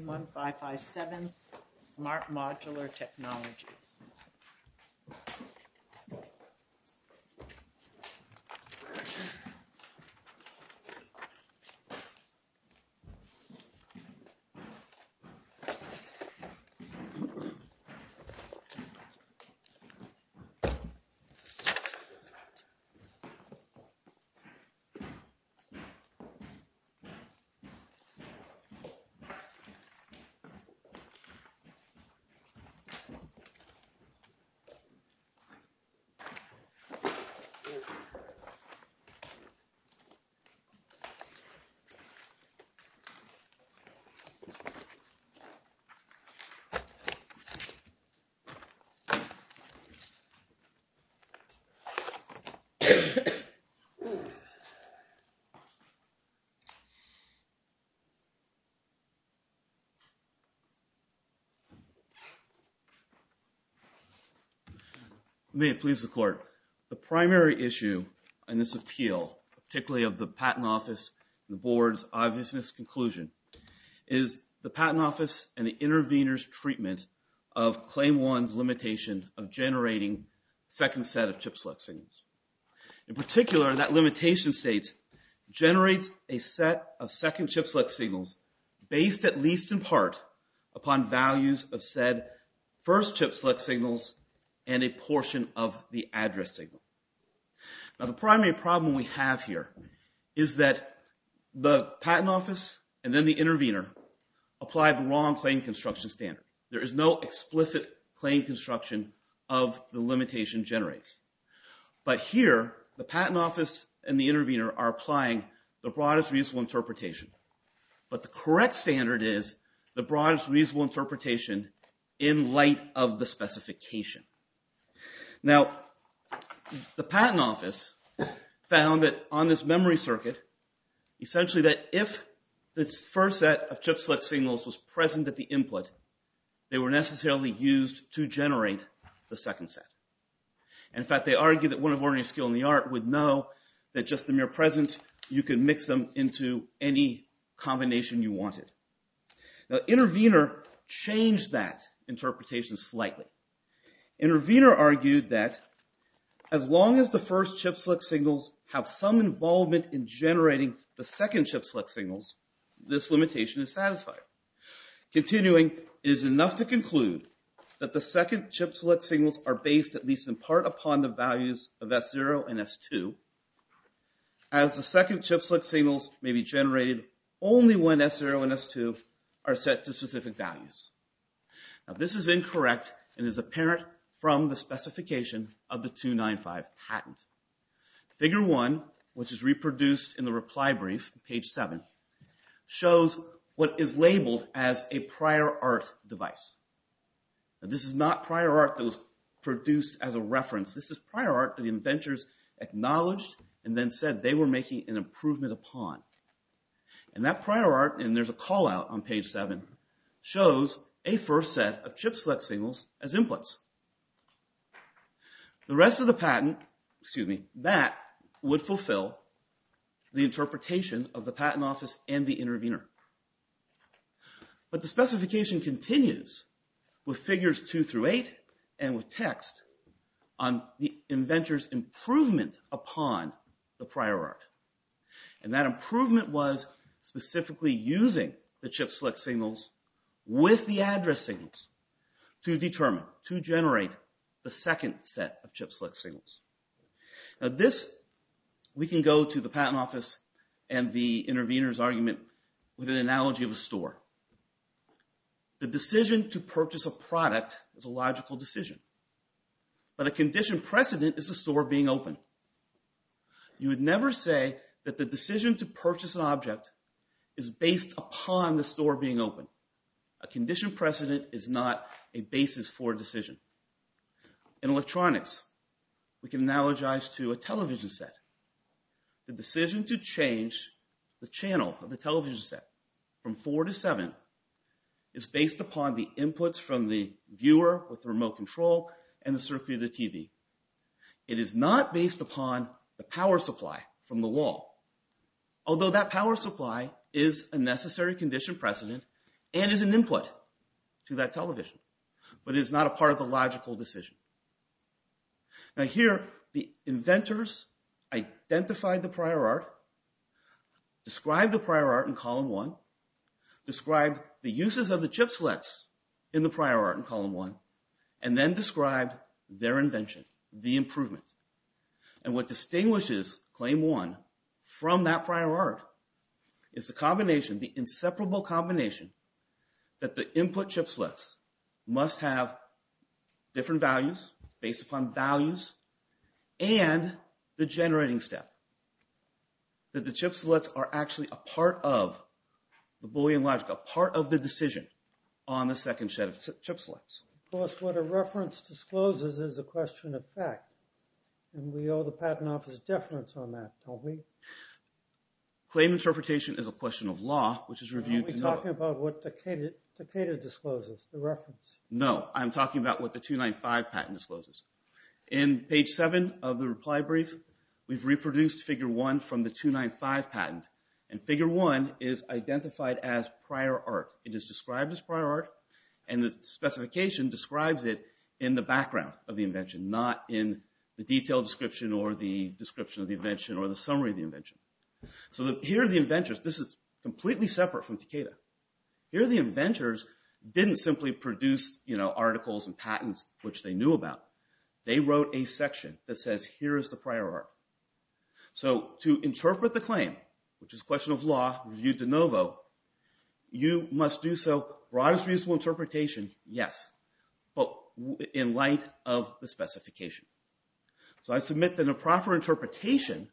1557 Smart Modular Technologies. May it please the Court. The primary issue in this appeal, particularly of the Patent Office and the Board's obviousness conclusion, is the Patent Office and the intervener's treatment of Claim 1's limitation of generating second set of chip select signals. In particular, that limitation states, generates a set of second chip select signals based at least in part upon values of said first chip select signals and a portion of the address signal. Now, the primary problem we have here is that the Patent Office and then the intervener applied the wrong claim construction standard. There is no explicit claim construction of the limitation generates. But here, the Patent Office and the intervener are applying the broadest reasonable interpretation. But the correct standard is the broadest reasonable interpretation in light of the specification. Now, the Patent Office found that on this memory circuit, essentially that if this first set of chip select signals was present at the input, they were necessarily used to generate the second set. And in fact, they argue that one of ordinary skill in the art would know that just the mere presence, you could mix them into any combination you wanted. Now, intervener changed that interpretation slightly. Intervener argued that as long as the first chip select signals have some involvement in generating the second chip select signals, this limitation is satisfied. Continuing, it is enough to conclude that the second chip select signals are based at least in part upon the values of S0 and S2, as the second chip select signals may be generated only when S0 and S2 are set to specific values. Now, this is incorrect and is apparent from the specification of the 295 patent. Figure 1, which is reproduced in the reply brief, page 7, shows what is labeled as a prior art device. Now, this is not prior art that was produced as a reference. This is prior art that the inventors acknowledged and then said they were making an improvement upon. And that prior art, and there's a call out on page 7, shows a first set of chip select signals as inputs. The rest of the patent, that would fulfill the interpretation of the Patent Office and the intervener. But the specification continues with figures 2 through 8 and with text on the inventor's improvement upon the prior art. And that improvement was specifically using the chip select signals with the address signals to determine, to generate the second set of chip select signals. Now this, we can go to the Patent Office and the intervener's argument with an analogy of a store. The decision to purchase a product is a logical decision. But a condition precedent is the store being open. You would never say that the decision to purchase an object is based upon the store being open. A condition precedent is not a basis for a decision. In electronics, we can analogize to a television set. The decision to change the channel of the television set from 4 to 7 is based upon the inputs from the viewer with the remote control and the circuit of the TV. It is not based upon the power supply from the wall. Although that power supply is a necessary condition precedent and is an input to that television, but it is not a part of the logical decision. Now here, the inventors identified the prior art, described the prior art in column 1, described the uses of the chip selects in the prior art in column 1, and then described their invention, the improvement. And what distinguishes claim 1 from that prior art is the combination, the inseparable combination, that the input chip selects must have different values based upon values and the generating step. That the chip selects are actually a part of the Boolean logic, a part of the decision on the second set of chip selects. Of course, what a reference discloses is a question of fact. And we owe the Patent Office deference on that, don't we? Claim interpretation is a question of law, which is reviewed. Are we talking about what Takeda discloses, the reference? No, I'm talking about what the 295 patent discloses. In page 7 of the reply brief, we've reproduced figure 1 from the 295 patent. And figure 1 is identified as prior art. It is described as prior art, and the specification describes it in the background of the invention, not in the detailed description or the description of the invention or the summary of the invention. So here are the inventors. This is completely separate from Takeda. Here the inventors didn't simply produce, articles and patents which they knew about. They wrote a section that says, here is the prior art. So to interpret the claim, which is a question of law, reviewed de novo, you must do so broadest reasonable interpretation, yes, but in light of the specification. So I submit that a proper interpretation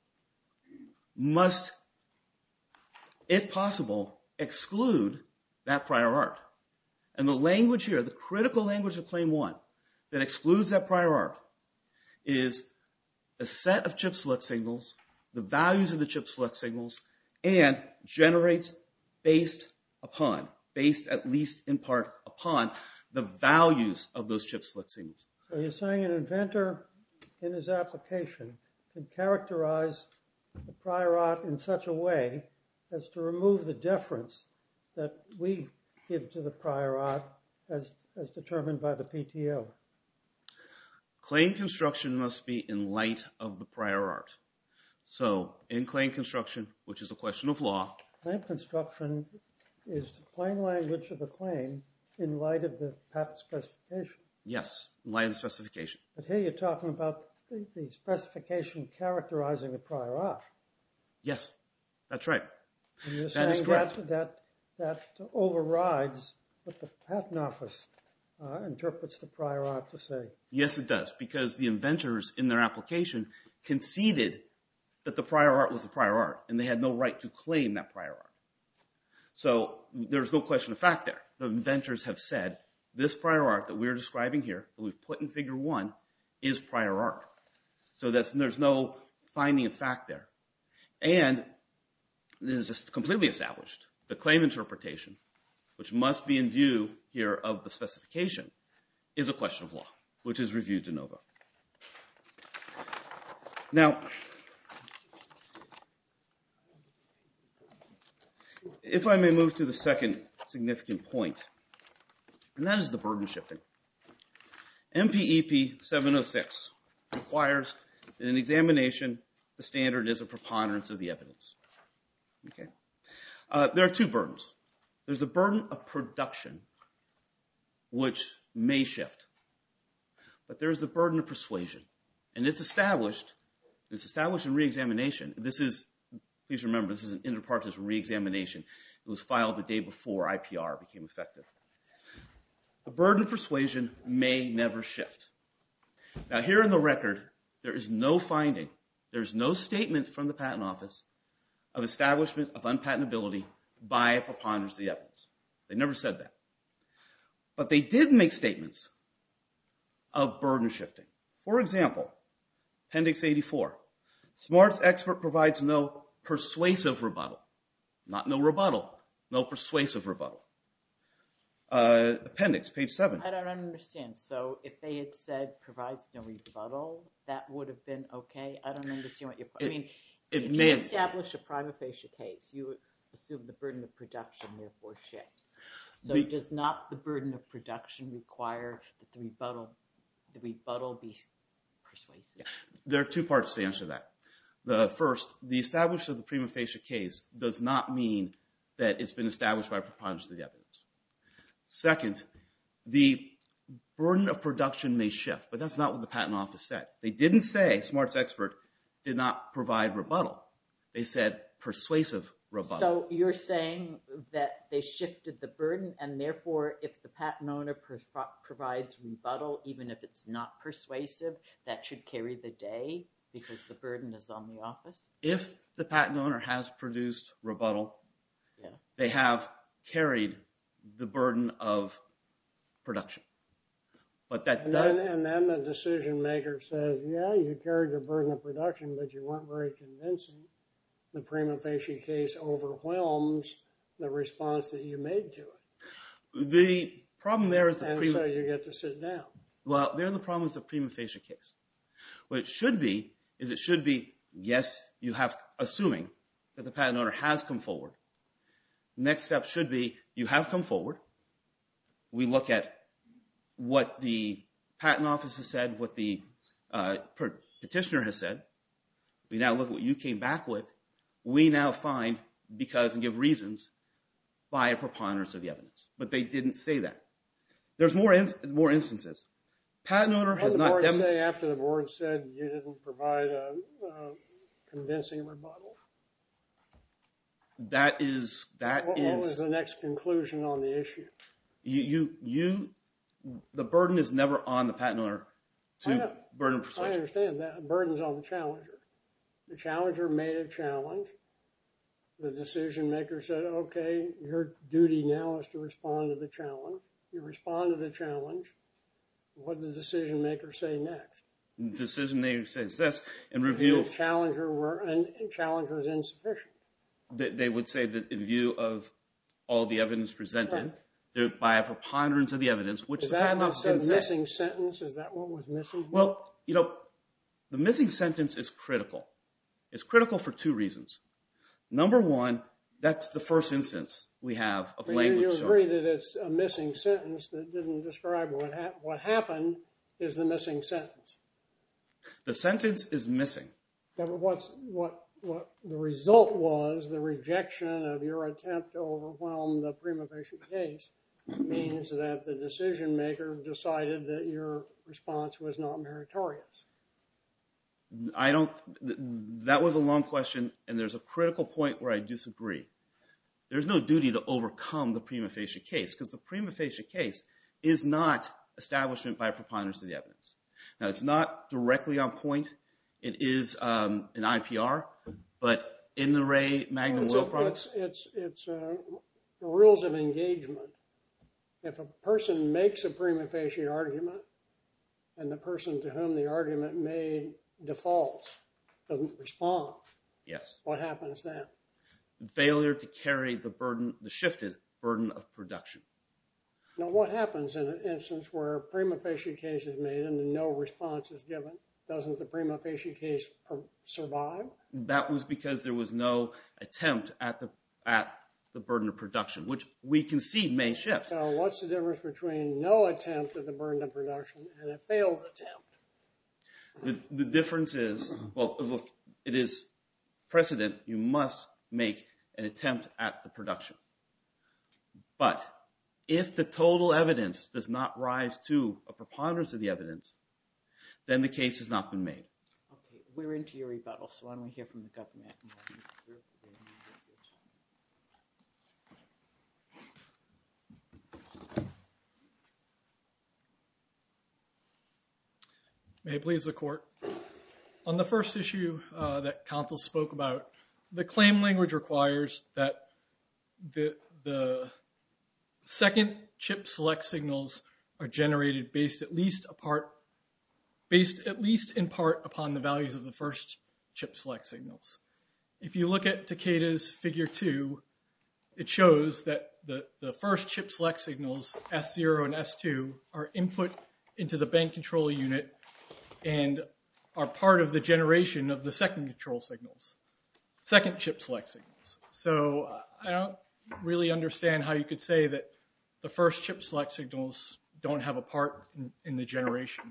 must, if possible, exclude that prior art. And the language here, the critical language of Claim 1 that excludes that prior art is a set of chip select signals, the values of the chip select signals, and generates based at least in part upon the values of those chip select signals. So you're saying an inventor in his application can characterize the prior art in such a way as to remove the deference that we give to the prior art as determined by the PTO. Claim construction must be in light of the prior art. So in claim construction, which is a question of law. Claim construction is the plain language of the claim in light of the patent specification. Yes, in light of the specification. But here you're talking about the specification characterizing the prior art. Yes, that's right. And you're That is saying correct. that overrides what the Patent Office interprets the prior art to say. Yes, it does, because the inventors in their application conceded that the prior art was the prior art, and they had no right to claim that prior art. So there's no question of fact there. The inventors have said this prior art that we're describing here, that we've put in figure 1, is prior art. So there's no finding of fact there. And this is just completely established. The claim interpretation, which must be in view here of the specification, is a question of law, which is reviewed de novo. Now, if I may move to the second significant point, and that is the burden shifting. MPEP 706 requires that in examination, the standard is a preponderance of the evidence. Okay. There are two burdens. There's the burden of production, which may shift. But there's the burden of persuasion. And it's established in reexamination. Please remember, this is an inter partes reexamination. It was filed the day before IPR became effective. The burden of persuasion may never shift. Now, here in the record, there is no finding, there's no statement from the Patent Office of establishment of unpatentability by a preponderance of the evidence. They never said that. But they did make statements of burden shifting. For example, Appendix 84. Smart's expert provides no persuasive rebuttal. Not no rebuttal, no persuasive rebuttal. Appendix, page 7. I don't understand. So if they had said provides no rebuttal, that would have been okay? I don't understand what you're... if you establish a prima facie case, you assume the burden of production therefore shifts. So does not the burden of production require that the rebuttal be persuasive? There are two parts to answer that. The first, the establishment of the prima facie case does not mean that it's been established by preponderance of the evidence. Second, the burden of production may shift, but that's not what the Patent Office said. They didn't say Smart's expert did not provide rebuttal. They said persuasive rebuttal. So you're saying that they shifted the burden, and therefore if the patent owner provides rebuttal, even if it's not persuasive, that should carry the day because the burden is on the office? If the patent owner has produced rebuttal, they have carried the burden of production. But that and then the decision maker says, yeah, you carried the burden of production, but you weren't very convincing. The prima facie case overwhelms the response that you made to it. The problem there is so you get to sit down. Well, there the problem is the prima facie case. What it should be is yes, you have, assuming that the patent owner has come forward. Next step should be you have come forward. We look at what the Patent Office has said, what the petitioner has said. We now look at what you came back with. We now find because and give reasons by a preponderance of the evidence. But they didn't say that. There's more instances. Patent owner has not demonstrated. After the board said you didn't provide a convincing rebuttal. What was the next conclusion on the issue? The burden is never on the patent owner to burden persuasion. I understand that. The burden's on the challenger. The challenger made a challenge. The decision maker said, okay, your duty now is to respond to the challenge. You respond to the challenge. What did the decision maker say next? The decision maker says this in review. If challenger was insufficient. They would say that in view of all the evidence presented, by a preponderance of the evidence, which the Patent Office didn't say. Missing sentence, is that what was missing? Well, the missing sentence is critical. It's critical for two reasons. Number one, that's the first instance we have of language. You agree that it's a missing sentence that didn't describe what happened is the missing sentence. The sentence is missing. Yeah, but what the result was, the rejection of your attempt to overwhelm the prima facie case, means that the decision maker decided that your response was not meritorious. That was a long question, and there's a critical point where I disagree. There's no duty to overcome the prima facie case, because the prima facie case is not establishment by a preponderance of the evidence. Now, it's not directly on point. It is an IPR, but in the Ray Magnum Oil products. It's rules of engagement. If a person makes a prima facie argument, and the person to whom the argument made defaults, doesn't respond, yes, what happens then? Failure to carry the shifted burden of production. Now, what happens in an instance where a prima facie case is made and no response is given? Doesn't the prima facie case survive? That was because there was no attempt at the burden of production, which we concede may shift. So what's the difference between no attempt at the burden of production and a failed attempt? The difference is, well, it is precedent. You must make an attempt at the production. But if the total evidence does not rise to a preponderance of the evidence, then the case has not been made. Okay, we're into your rebuttal, so why don't we hear from the government? May it please the court. On the first issue that counsel spoke about, the claim language requires that the second chip select signals are generated based at least in part upon the values of the first chip select signals. If you look at Takeda's figure 2, it shows that the first chip select signals, S0 and S2, are input into the bank control unit and are part of the generation of the second control signals, second chip select signals. So I don't really understand how you could say that the first chip select signals don't have a part in the generation.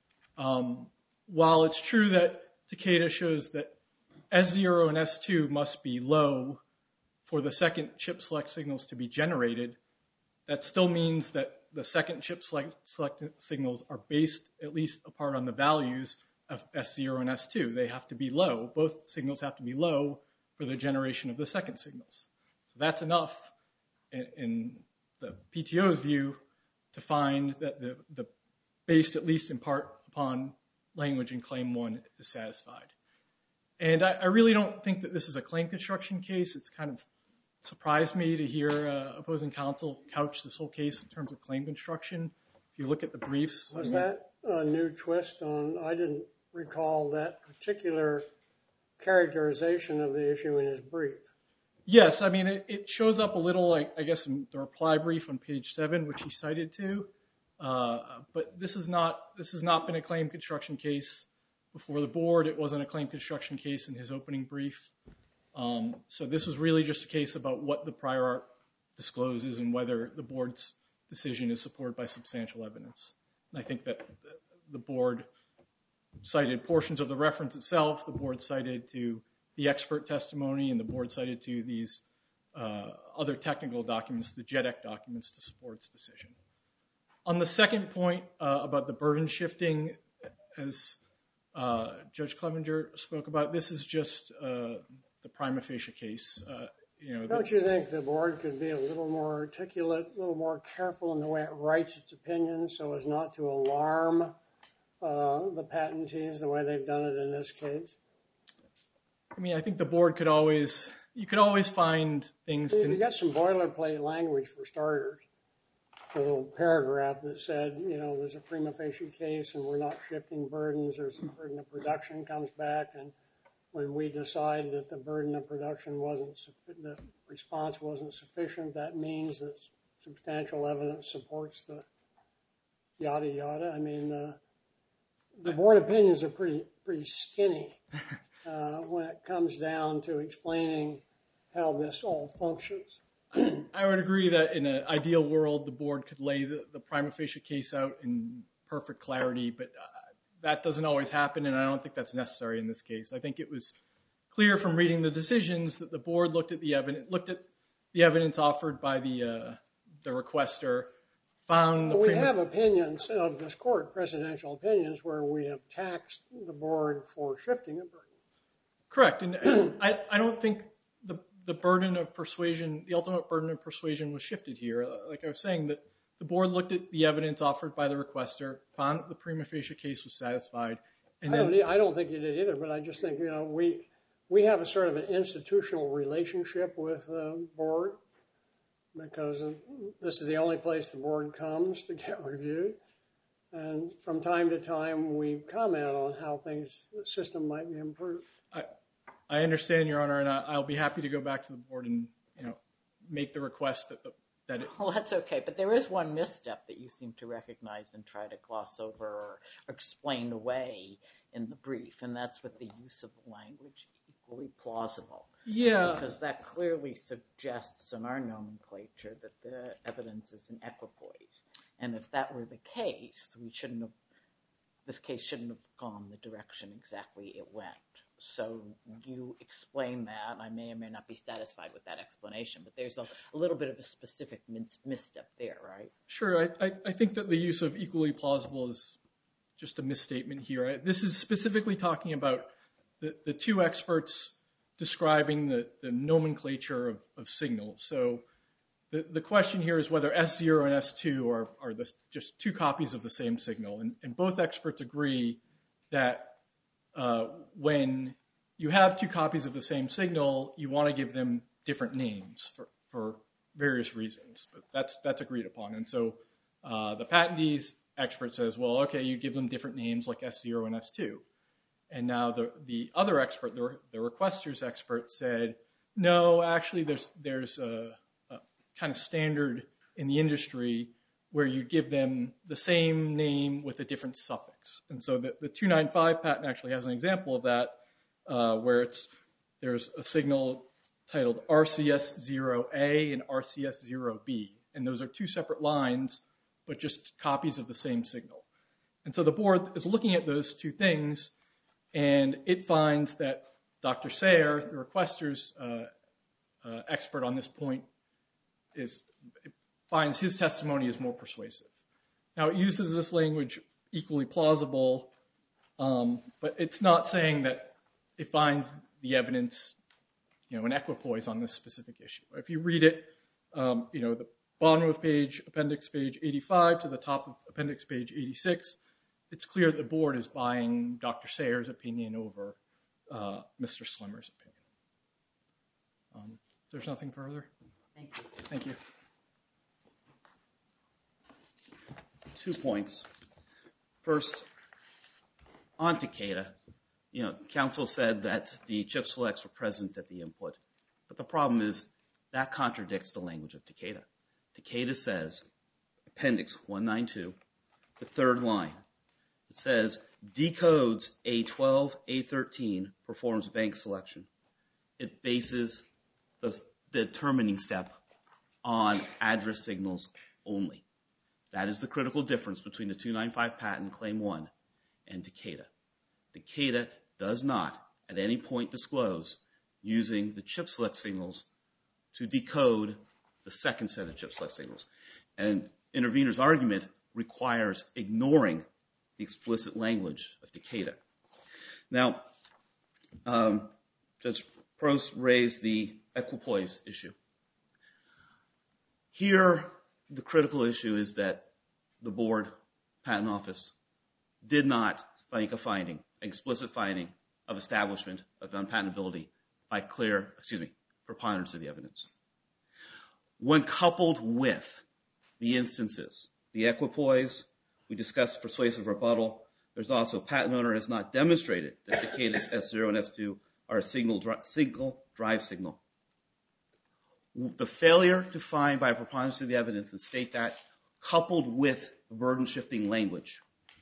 While it's true that Takeda shows that S0 and S2 must be low for the second chip select signals to be generated, that still means that the second chip select signals are based at least apart on the values of S0 and S2. They have to be low. Both signals have to be low for the generation of the second signals. So that's enough in the PTO's view to find that the based at least in part upon language in Claim 1 is satisfied. And I really don't think that this is a claim construction case. It's kind of surprised me to hear opposing counsel couch this whole case in terms of claim construction. If you look at the briefs. Was that a new twist on, I didn't recall that particular characterization of the issue in his brief. Yes, I mean, it shows up a little, like, I guess, in the reply brief on page 7, which he cited to. But this has not been a claim construction case before the board. It wasn't a claim construction case in his opening brief. So this was really just a case about what the prior art discloses and whether the board's decision is supported by substantial evidence. And I think that the board cited portions of the reference itself. The board cited to the expert testimony, and the board cited to these other technical documents, the JEDEC documents, to support its decision. On the second point about the burden shifting, as Judge Clevenger spoke about, this is just the prima facie case. Don't you think the board could be a little more articulate, a little more careful in the way it writes its opinion so as not to alarm the patentees the way they've done it in this case? I mean, I think the board could always find things to... You got some boilerplate language for starters. A little paragraph that said, there's a prima facie case and we're not shifting burdens. There's a burden of production comes back, and when we decide that the burden of production the response wasn't sufficient, that means that substantial evidence supports the yada yada. I mean, the board opinions are pretty skinny when it comes down to explaining how this all functions. I would agree that in an ideal world, the board could lay the prima facie case out in perfect clarity, but that doesn't always happen, and I don't think that's necessary in this case. I think it was clear from reading the decisions that the board looked at the evidence offered by the requester, found... We have opinions of this court, presidential opinions, where we have taxed the board for shifting a burden. Correct, and I don't think the burden of persuasion, the ultimate burden of persuasion was shifted here. Like I was saying, that the board looked at the evidence offered by the requester, found that the prima facie case was satisfied, and I don't think you did either, but I just think, we have a sort of an institutional relationship with the board because this is the only place the board comes to get reviewed. And from time to time, we comment on how the system might be improved. I understand, Your Honor, and I'll be happy to go back to the board and make the request that it... Well, that's okay, but there is one misstep that you seem to recognize and try to gloss over or explain away in the brief, and that's with the use of the language equally plausible. Yeah. Because that clearly suggests in our nomenclature that the evidence is an equipoise. And if that were the case, this case shouldn't have gone the direction exactly it went. So you explain that. I may or may not be satisfied with that explanation, but there's a little bit of a specific misstep there, right? Sure. I think that the use of equally plausible is just a misstatement here. This is specifically talking about the two experts describing the nomenclature of signals. So the question here is whether S0 and S2 are just two copies of the same signal. And both experts agree that when you have two copies of the same signal, you want to give them different names for various reasons. But that's agreed upon. And so the patentee's expert says, well, okay, you give them different names like S0 and S2. And now the other expert, the requester's expert, said, no, actually there's a kind of standard in the industry where you give them the same name with a different suffix. And so the 295 patent actually has an example of that, where there's a signal titled RCS0A and RCS0B. and those are two separate lines, but just copies of the same signal. And so the board is looking at those two things, and it finds that Dr. Sayer, the requester's expert on this point, finds his testimony is more persuasive. Now, it uses this language, equally plausible, but it's not saying that it finds the evidence, in equipoise on this specific issue. If you read it, the bottom of appendix page 85 to the top of appendix page 86, it's clear that the board is buying Dr. Sayer's opinion over Mr. Slimmer's opinion. If there's nothing further. Thank you. Thank you. 2 points. First, on Takeda, counsel said that the chip selects were present at the input. But the problem is that contradicts the language of Takeda. Takeda says, appendix 192, the third line, it says, decodes A12, A13, performs bank selection. It bases the determining step on address signals only. That is the critical difference between the 295 patent claim 1 and Takeda. Takeda does not at any point disclose using the chip select signals to decode the second set of chip select signals. And intervener's argument requires ignoring the explicit language of Takeda. Now, Judge Prost raised the equipoise issue. Here, the critical issue is that the board, patent office, did not make an explicit finding of establishment of unpatentability by preponderance of the evidence. When coupled with the instances, the equipoise, we discussed persuasive rebuttal, there's also patent owner has not demonstrated that Takeda's S0 and S2 are a single drive signal. The failure to find by preponderance of the evidence and state that, coupled with burden-shifting language,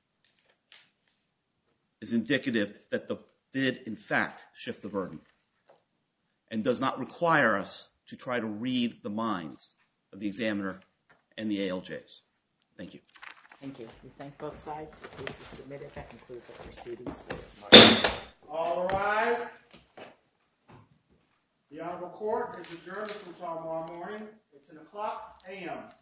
is indicative that did in fact shift the burden and does not require us to try to read the minds of the examiner and the ALJs. Thank you. Thank you. We thank both sides. The case is submitted. That concludes our proceedings for this morning. All rise. The Honorable Court is adjourned until tomorrow morning at 10 o'clock a.m.